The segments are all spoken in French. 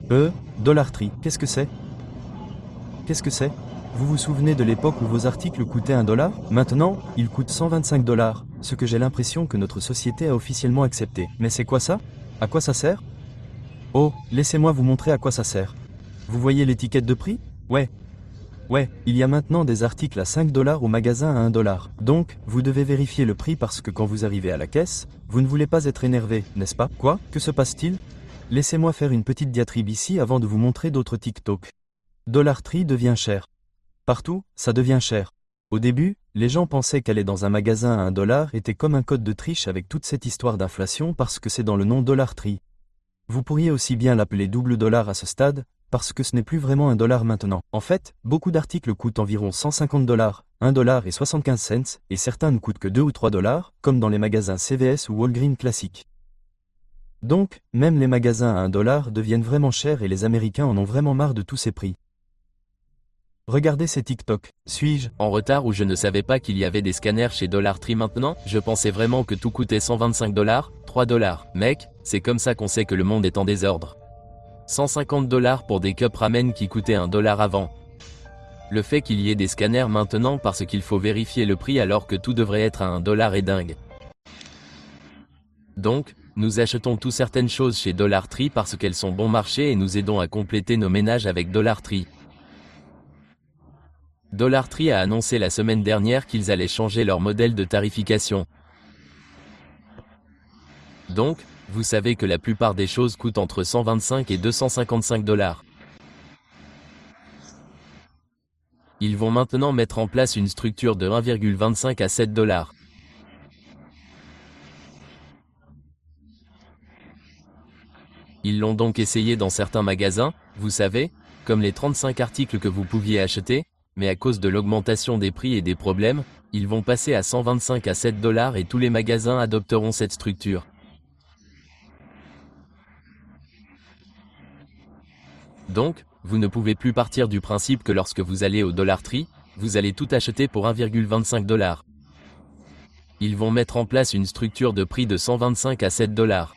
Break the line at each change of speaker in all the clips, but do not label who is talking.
Dollar Tree, qu'est-ce que c'est? Qu'est-ce que c'est? Vous vous souvenez de l'époque où vos articles coûtaient 1 dollar? Maintenant, ils coûtent 125 dollars, ce que j'ai l'impression que notre société a officiellement accepté. Mais c'est quoi ça? À quoi ça sert? Oh, laissez-moi vous montrer à quoi ça sert. Vous voyez l'étiquette de prix? Ouais, il y a maintenant des articles à 5 dollars au magasin à 1 dollar. Donc, vous devez vérifier le prix parce que quand vous arrivez à la caisse, vous ne voulez pas être énervé, n'est-ce pas? Quoi? Que se passe-t-il? Laissez-moi faire une petite diatribe ici avant de vous montrer d'autres TikTok. Dollar Tree devient cher. Partout, ça devient cher. Au début, les gens pensaient qu'aller dans un magasin à 1 dollar était comme un code de triche avec toute cette histoire d'inflation parce que c'est dans le nom Dollar Tree. Vous pourriez aussi bien l'appeler double dollar à ce stade, parce que ce n'est plus vraiment 1 dollar maintenant. En fait, beaucoup d'articles coûtent environ 150 dollars, 1 dollar et 75 cents, et certains ne coûtent que 2 ou 3 dollars, comme dans les magasins CVS ou Walgreens classiques. Donc, même les magasins à 1 dollar deviennent vraiment chers et les Américains en ont vraiment marre de tous ces prix. Regardez ces TikTok. Suis-je
en retard ou je ne savais pas qu'il y avait des scanners chez Dollar Tree maintenant? Je pensais vraiment que tout coûtait 125 dollars, 3 dollars. Mec, c'est comme ça qu'on sait que le monde est en désordre. 150 dollars pour des cups ramen qui coûtaient 1 dollar avant. Le fait qu'il y ait des scanners maintenant parce qu'il faut vérifier le prix alors que tout devrait être à 1 dollar est dingue. Donc, nous achetons tout certaines choses chez Dollar Tree parce qu'elles sont bon marché et nous aidons à compléter nos ménages avec Dollar Tree. Dollar Tree a annoncé la semaine dernière qu'ils allaient changer leur modèle de tarification. Donc, vous savez que la plupart des choses coûtent entre 125 et 255 dollars. Ils vont maintenant mettre en place une structure de 1,25 à 7 dollars. Ils l'ont donc essayé dans certains magasins, vous savez, comme les 35 articles que vous pouviez acheter, mais à cause de l'augmentation des prix et des problèmes, ils vont passer à 125 à 7 dollars et tous les magasins adopteront cette structure. Donc, vous ne pouvez plus partir du principe que lorsque vous allez au Dollar Tree, vous allez tout acheter pour 1,25 dollars. Ils vont mettre en place une structure de prix de 125 à 7 dollars.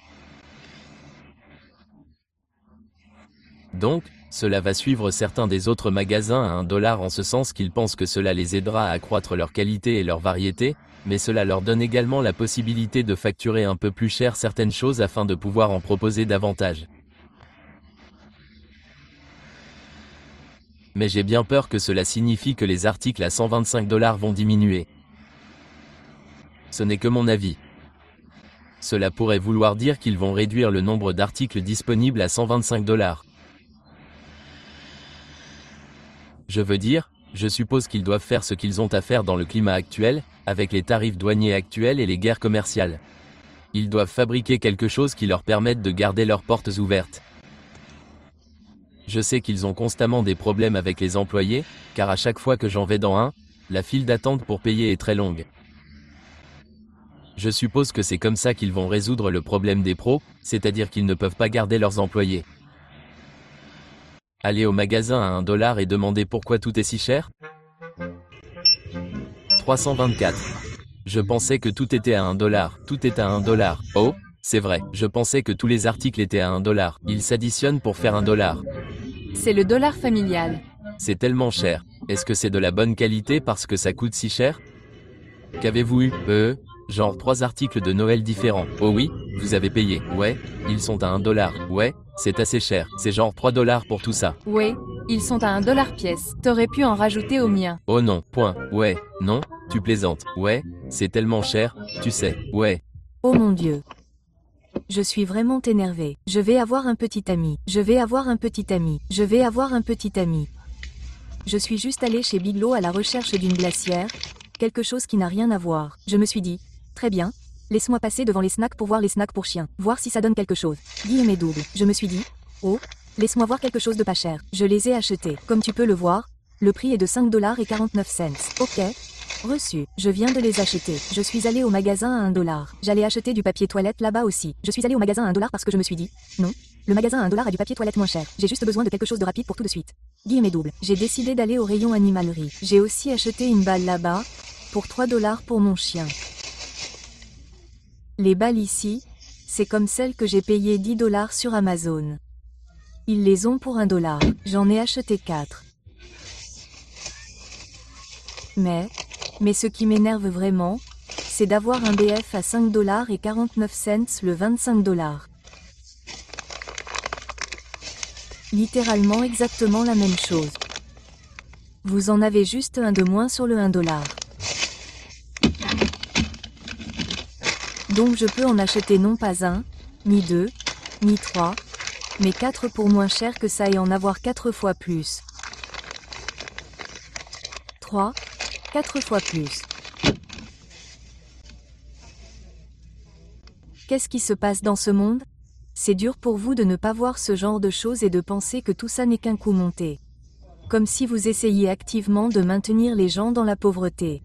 Donc, cela va suivre certains des autres magasins à 1 dollar en ce sens qu'ils pensent que cela les aidera à accroître leur qualité et leur variété, mais cela leur donne également la possibilité de facturer un peu plus cher certaines choses afin de pouvoir en proposer davantage. Mais j'ai bien peur que cela signifie que les articles à 125 dollars vont diminuer. Ce n'est que mon avis. Cela pourrait vouloir dire qu'ils vont réduire le nombre d'articles disponibles à 125 dollars. Je veux dire, je suppose qu'ils doivent faire ce qu'ils ont à faire dans le climat actuel, avec les tarifs douaniers actuels et les guerres commerciales. Ils doivent fabriquer quelque chose qui leur permette de garder leurs portes ouvertes. Je sais qu'ils ont constamment des problèmes avec les employés, car à chaque fois que j'en vais dans un, la file d'attente pour payer est très longue. Je suppose que c'est comme ça qu'ils vont résoudre le problème des pros, c'est-à-dire qu'ils ne peuvent pas garder leurs employés. Aller au magasin à 1 dollar et demander pourquoi tout est si cher? 324. Je pensais que tout était à 1 dollar, tout est à 1 dollar. Oh, c'est vrai, je pensais que tous les articles étaient à 1 dollar. Ils s'additionnent pour faire 1 dollar.
C'est le dollar familial.
C'est tellement cher. Est-ce que c'est de la bonne qualité parce que ça coûte si cher? Qu'avez-vous eu? Genre 3 articles de Noël différents. Oh oui, vous avez payé. Ouais, ils sont à 1 dollar. Ouais, c'est assez cher. C'est genre 3 dollars pour tout ça.
Ouais, ils sont à 1 dollar pièce. T'aurais pu en rajouter au mien.
Oh non, point. Ouais, non, tu plaisantes. Ouais, c'est tellement cher, tu sais. Ouais.
Oh mon Dieu. Je suis vraiment énervée. Je vais avoir un petit ami. Je vais avoir un petit ami. Je vais avoir un petit ami. Je suis juste allée chez Biglo à la recherche d'une glacière, quelque chose qui n'a rien à voir. Je me suis dit, très bien, laisse-moi passer devant les snacks pour voir les snacks pour chiens, voir si ça donne quelque chose. Guillemets double. Je me suis dit, oh, laisse-moi voir quelque chose de pas cher. Je les ai achetés. Comme tu peux le voir, le prix est de 5 dollars et 49 cents. Ok. Reçu. Je viens de les acheter. Je suis allée au magasin à 1 dollar. J'allais acheter du papier toilette là-bas aussi. Je suis allée au magasin à 1 dollar parce que je me suis dit, non, le magasin à 1 dollar a du papier toilette moins cher. J'ai juste besoin de quelque chose de rapide pour tout de suite. Guillemets double. J'ai décidé d'aller au rayon animalerie. J'ai aussi acheté une balle là-bas, pour 3 dollars pour mon chien. Les balles ici, c'est comme celles que j'ai payées 10 dollars sur Amazon. Ils les ont pour $1. J'en ai acheté 4. Mais ce qui m'énerve vraiment, c'est d'avoir un BF à $5.49 le 25 $. Littéralement exactement la même chose. Vous en avez juste un de moins sur le $1. Donc je peux en acheter non pas un, ni deux, ni trois, mais 4 pour moins cher que ça et en avoir 4 fois plus. 3, 4 fois plus. Qu'est-ce qui se passe dans ce monde? C'est dur pour vous de ne pas voir ce genre de choses et de penser que tout ça n'est qu'un coup monté. Comme si vous essayiez activement de maintenir les gens dans la pauvreté.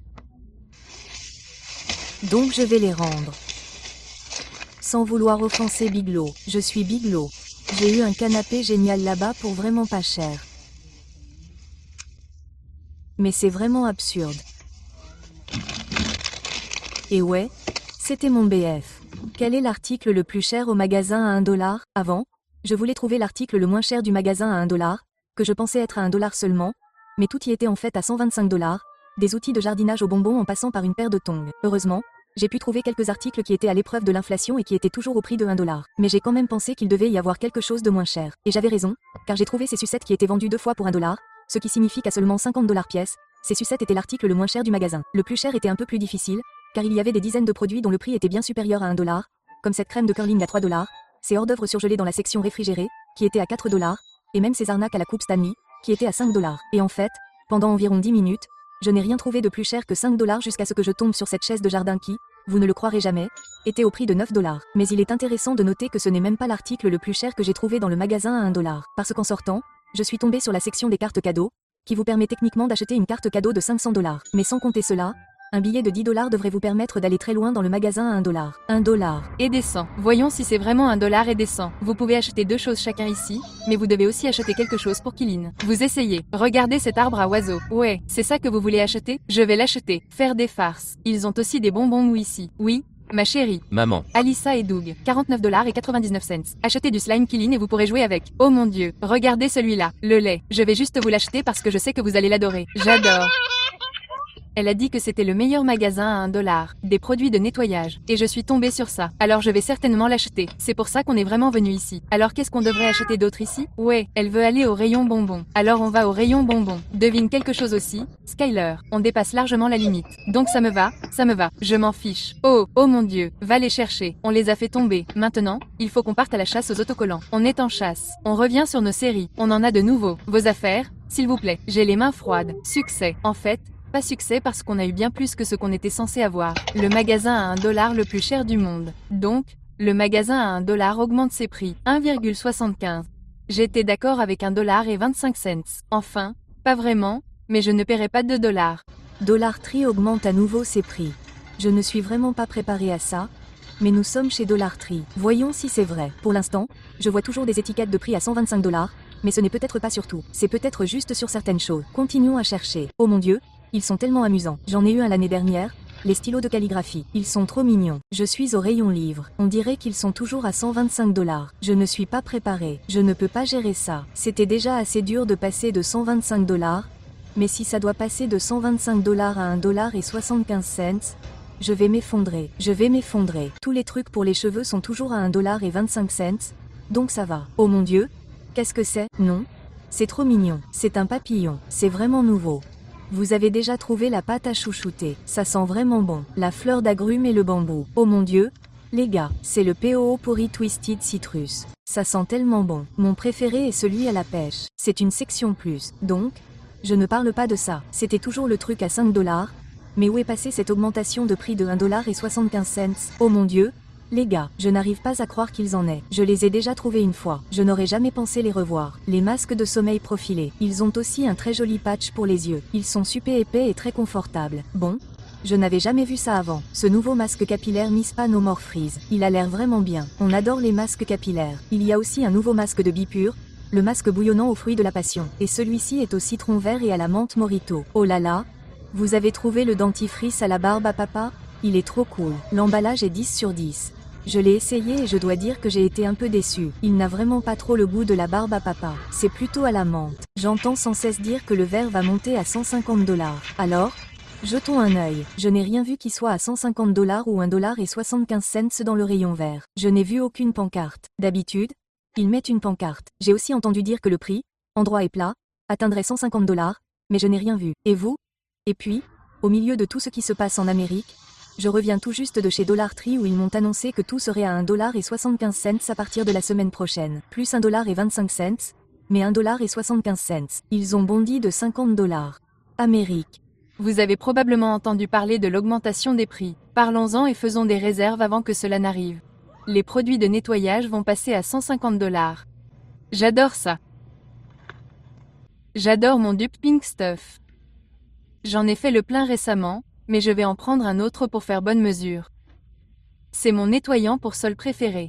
Donc je vais les rendre. Sans vouloir offenser Biglo, je suis Biglo. J'ai eu un canapé génial là-bas pour vraiment pas cher. Mais c'est vraiment absurde. Et ouais, c'était mon BF. Quel est l'article le plus cher au magasin à $1? Avant, je voulais trouver l'article le moins cher du magasin à $1, que je pensais être à $1 seulement, mais tout y était en fait à $125, des outils de jardinage aux bonbons en passant par une paire de tongs. Heureusement, j'ai pu trouver quelques articles qui étaient à l'épreuve de l'inflation et qui étaient toujours au prix de $1. Mais j'ai quand même pensé qu'il devait y avoir quelque chose de moins cher. Et j'avais raison, car j'ai trouvé ces sucettes qui étaient vendues 2 fois pour $1, ce qui signifie qu'à seulement $50 pièce, ces sucettes étaient l'article le moins cher du magasin. Le plus cher était un peu plus difficile, car il y avait des dizaines de produits dont le prix était bien supérieur à $1, comme cette crème de curling à $3, ces hors-d'œuvre surgelés dans la section réfrigérée, qui était à $4, et même ces arnaques à la coupe Stanley, qui étaient à $5. Et en fait, pendant environ 10 minutes, je n'ai rien trouvé de plus cher que $5 jusqu'à ce que je tombe sur cette chaise de jardin qui, vous ne le croirez jamais, était au prix de $9. Mais il est intéressant de noter que ce n'est même pas l'article le plus cher que j'ai trouvé dans le magasin à $1, parce qu'en sortant, je suis tombé sur la section des cartes cadeaux, qui vous permet techniquement d'acheter une carte cadeau de $500. Mais sans compter cela, un billet de $10 devrait vous permettre d'aller très loin dans le magasin à $1. $1.
Et décent. Voyons si c'est vraiment $1 et décent. Vous pouvez acheter 2 choses chacun ici, mais vous devez aussi acheter quelque chose pour Kyline. Vous essayez. Regardez cet arbre à oiseaux. Ouais, c'est ça que vous voulez acheter? Je vais l'acheter. Faire des farces. Ils ont aussi des bonbons mous ici. Oui, ma chérie.
Maman.
Alissa et Doug. $49.99. Achetez du slime Kyline et vous pourrez jouer avec. Oh mon dieu. Regardez celui-là. Le lait. Je vais juste vous l'acheter parce que je sais que vous allez l'adorer. J'adore. Elle a dit que c'était le meilleur magasin à $1, des produits de nettoyage. Et je suis tombée sur ça. Alors je vais certainement l'acheter. C'est pour ça qu'on est vraiment venu ici. Alors qu'est-ce qu'on devrait acheter d'autre ici? Ouais, elle veut aller au rayon bonbons. Alors on va au rayon bonbons. Devine quelque chose aussi, Skyler. On dépasse largement la limite. Donc ça me va. Je m'en fiche. Oh mon dieu. Va les chercher. On les a fait tomber. Maintenant, il faut qu'on parte à la chasse aux autocollants. On est en chasse. On revient sur nos séries. On en a de nouveaux. Vos affaires? S'il vous plaît. J'ai les mains froides. Succès. En fait, pas succès parce qu'on a eu bien plus que ce qu'on était censé avoir. Le magasin à $1 le plus cher du monde. Donc, le magasin à $1 augmente ses prix. 1,75. J'étais d'accord avec $1.25. Enfin, pas vraiment, mais je ne paierai pas $2.
Dollar Tree augmente à nouveau ses prix. Je ne suis vraiment pas préparé à ça, mais nous sommes chez Dollar Tree. Voyons si c'est vrai. Pour l'instant, je vois toujours des étiquettes de prix à $125, mais ce n'est peut-être pas sur tout. C'est peut-être juste sur certaines choses. Continuons à chercher. Oh mon dieu, ils sont tellement amusants. J'en ai eu un l'année dernière, les stylos de calligraphie. Ils sont trop mignons. Je suis au rayon livre. On dirait qu'ils sont toujours à $125. Je ne suis pas préparé. Je ne peux pas gérer ça. C'était déjà assez dur de passer de $125, mais si ça doit passer de $125 à $1.75, je vais m'effondrer. Tous les trucs pour les cheveux sont toujours à $1.25, donc ça va. Oh mon dieu, qu'est-ce que c'est? Non, c'est trop mignon. C'est un papillon. C'est vraiment nouveau. Vous avez déjà trouvé la pâte à chouchouter. Ça sent vraiment bon. La fleur d'agrumes et le bambou. Oh mon dieu, les gars, c'est le POO Pourri Twisted Citrus. Ça sent tellement bon. Mon préféré est celui à la pêche. C'est une section plus. Donc, je ne parle pas de ça. C'était toujours le truc à $5. Mais où est passée cette augmentation de prix de $1.75? Oh mon dieu, les gars, je n'arrive pas à croire qu'ils en aient. Je les ai déjà trouvés une fois. Je n'aurais jamais pensé les revoir. Les masques de sommeil profilés. Ils ont aussi un très joli patch pour les yeux. Ils sont super épais et très confortables. Bon, je n'avais jamais vu ça avant. Ce nouveau masque capillaire Mispa No More Freeze. Il a l'air vraiment bien. On adore les masques capillaires. Il y a aussi un nouveau masque de Bipure, le masque bouillonnant aux fruits de la passion. Et celui-ci est au citron vert et à la menthe mojito. Oh là là, vous avez trouvé le dentifrice à la barbe à papa? Il est trop cool. L'emballage est 10 sur 10. Je l'ai essayé et je dois dire que j'ai été un peu déçu. Il n'a vraiment pas trop le goût de la barbe à papa. C'est plutôt à la menthe. J'entends sans cesse dire que le verre va monter à 150 $. Alors, jetons un œil. Je n'ai rien vu qui soit à 150 $ ou 1,75 $ dans le rayon vert. Je n'ai vu aucune pancarte. D'habitude, ils mettent une pancarte. J'ai aussi entendu dire que le prix, endroit et plat, atteindrait 150 $, mais je n'ai rien vu. Et vous? Et puis, au milieu de tout ce qui se passe en Amérique, je reviens tout juste de chez Dollar Tree où ils m'ont annoncé que tout serait à 1,75 $ à partir de la semaine prochaine. Plus 1,25 $, mais 1,75 $. Ils ont bondi de 50 $. Amérique.
Vous avez probablement entendu parler de l'augmentation des prix. Parlons-en et faisons des réserves avant que cela n'arrive. Les produits de nettoyage vont passer à 150 $. J'adore ça. J'adore mon dupe Pink Stuff. J'en ai fait le plein récemment, mais je vais en prendre un autre pour faire bonne mesure. C'est mon nettoyant pour sol préféré.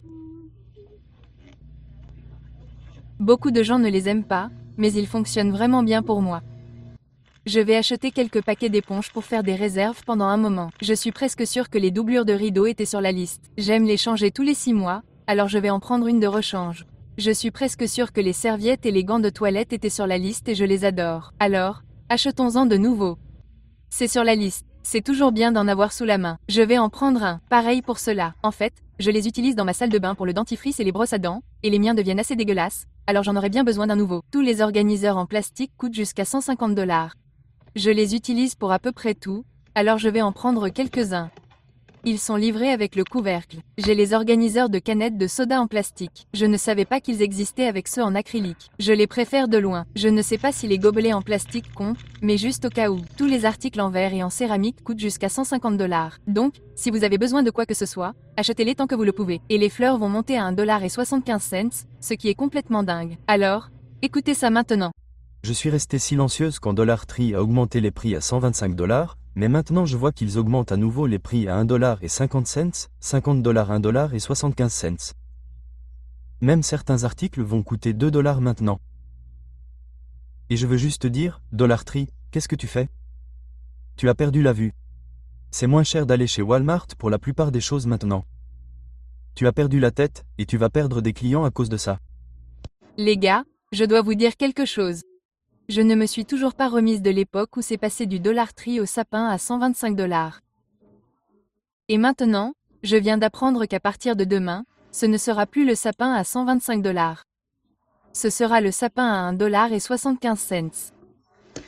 Beaucoup de gens ne les aiment pas, mais ils fonctionnent vraiment bien pour moi. Je vais acheter quelques paquets d'éponges pour faire des réserves pendant un moment. Je suis presque sûre que les doublures de rideaux étaient sur la liste. J'aime les changer tous les 6 mois, alors je vais en prendre une de rechange. Je suis presque sûre que les serviettes et les gants de toilette étaient sur la liste et je les adore. Alors, achetons-en de nouveaux. C'est sur la liste. C'est toujours bien d'en avoir sous la main. Je vais en prendre un. Pareil pour cela. En fait, je les utilise dans ma salle de bain pour le dentifrice et les brosses à dents, et les miens deviennent assez dégueulasses, alors j'en aurais bien besoin d'un nouveau. Tous les organiseurs en plastique coûtent jusqu'à 150 $. Je les utilise pour à peu près tout, alors je vais en prendre quelques-uns. Ils sont livrés avec le couvercle. J'ai les organiseurs de canettes de soda en plastique. Je ne savais pas qu'ils existaient avec ceux en acrylique. Je les préfère de loin. Je ne sais pas si les gobelets en plastique comptent, mais juste au cas où. Tous les articles en verre et en céramique coûtent jusqu'à 150 $. Donc, si vous avez besoin de quoi que ce soit, achetez-les tant que vous le pouvez. Et les fleurs vont monter à 1,75 $, ce qui est complètement dingue. Alors, écoutez ça maintenant.
Je suis resté silencieuse quand Dollar Tree a augmenté les prix à 125 $, mais maintenant je vois qu'ils augmentent à nouveau les prix à 1,50 $, 50 $, 1,75 $. Même certains articles vont coûter 2 $ maintenant. Et je veux juste dire, Dollar Tree, qu'est-ce que tu fais? Tu as perdu la vue. C'est moins cher d'aller chez Walmart pour la plupart des choses maintenant. Tu as perdu la tête, et tu vas perdre des clients à cause de ça.
Les gars, je dois vous dire quelque chose. Je ne me suis toujours pas remise de l'époque où c'est passé du Dollar Tree au sapin à 125 $. Et maintenant, je viens d'apprendre qu'à partir de demain, ce ne sera plus le sapin à 125 $. Ce sera le sapin à 1,75 $.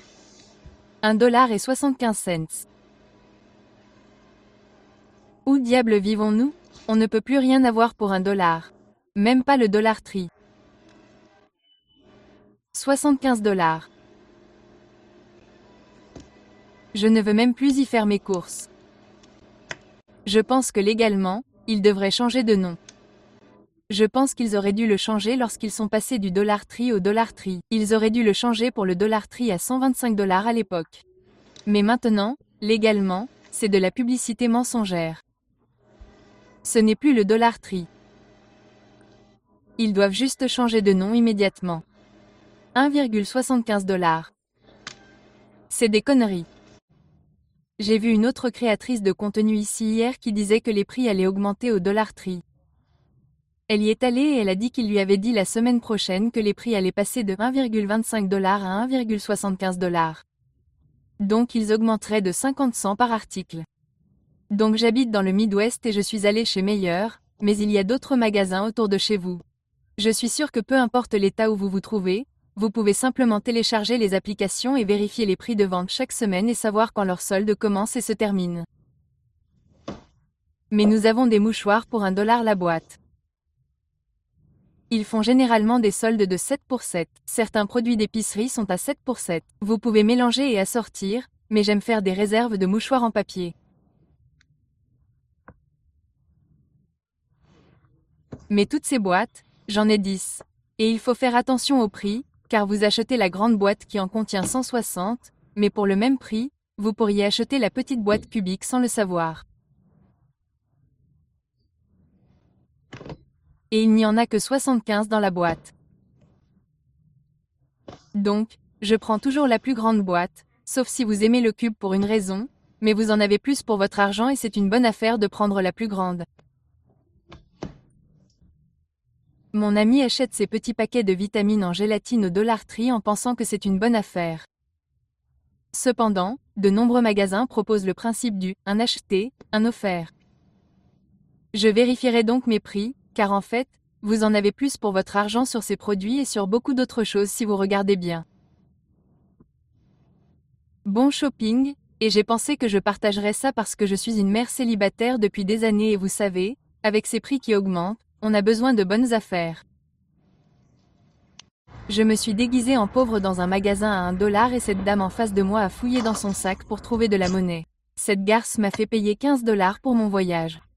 1,75 $. Où diable vivons-nous? On ne peut plus rien avoir pour $1. Même pas le Dollar Tree. 75 $. Je ne veux même plus y faire mes courses. Je pense que légalement, ils devraient changer de nom. Je pense qu'ils auraient dû le changer lorsqu'ils sont passés du Dollar Tree au Dollar Tree. Ils auraient dû le changer pour le Dollar Tree à 125 $ à l'époque. Mais maintenant, légalement, c'est de la publicité mensongère. Ce n'est plus le Dollar Tree. Ils doivent juste changer de nom immédiatement. 1,75 $. C'est des conneries. J'ai vu une autre créatrice de contenu ici hier qui disait que les prix allaient augmenter au Dollar Tree. Elle y est allée et elle a dit qu'il lui avait dit la semaine prochaine que les prix allaient passer de 1,25 $ à 1,75 $. Donc ils augmenteraient de 50 cents par article. Donc j'habite dans le Midwest et je suis allée chez Meyer, mais il y a d'autres magasins autour de chez vous. Je suis sûre que peu importe l'état où vous vous trouvez, vous pouvez simplement télécharger les applications et vérifier les prix de vente chaque semaine et savoir quand leur solde commence et se termine. Mais nous avons des mouchoirs pour $1 la boîte. Ils font généralement des soldes de 7 pour 7. Certains produits d'épicerie sont à 7 pour 7. Vous pouvez mélanger et assortir, mais j'aime faire des réserves de mouchoirs en papier. Mais toutes ces boîtes, j'en ai 10. Et il faut faire attention au prix, car vous achetez la grande boîte qui en contient 160, mais pour le même prix, vous pourriez acheter la petite boîte cubique sans le savoir. Et il n'y en a que 75 dans la boîte. Donc, je prends toujours la plus grande boîte, sauf si vous aimez le cube pour une raison, mais vous en avez plus pour votre argent et c'est une bonne affaire de prendre la plus grande. Mon ami achète ses petits paquets de vitamines en gélatine au Dollar Tree en pensant que c'est une bonne affaire. Cependant, de nombreux magasins proposent le principe du « un acheté, un offert ». Je vérifierai donc mes prix, car en fait, vous en avez plus pour votre argent sur ces produits et sur beaucoup d'autres choses si vous regardez bien. Bon shopping, et j'ai pensé que je partagerais ça parce que je suis une mère célibataire depuis des années et vous savez, avec ces prix qui augmentent, on a besoin de bonnes affaires. Je me suis déguisée en pauvre dans un magasin à $1 et cette dame en face de moi a fouillé dans son sac pour trouver de la monnaie. Cette garce m'a fait payer $15 pour mon voyage.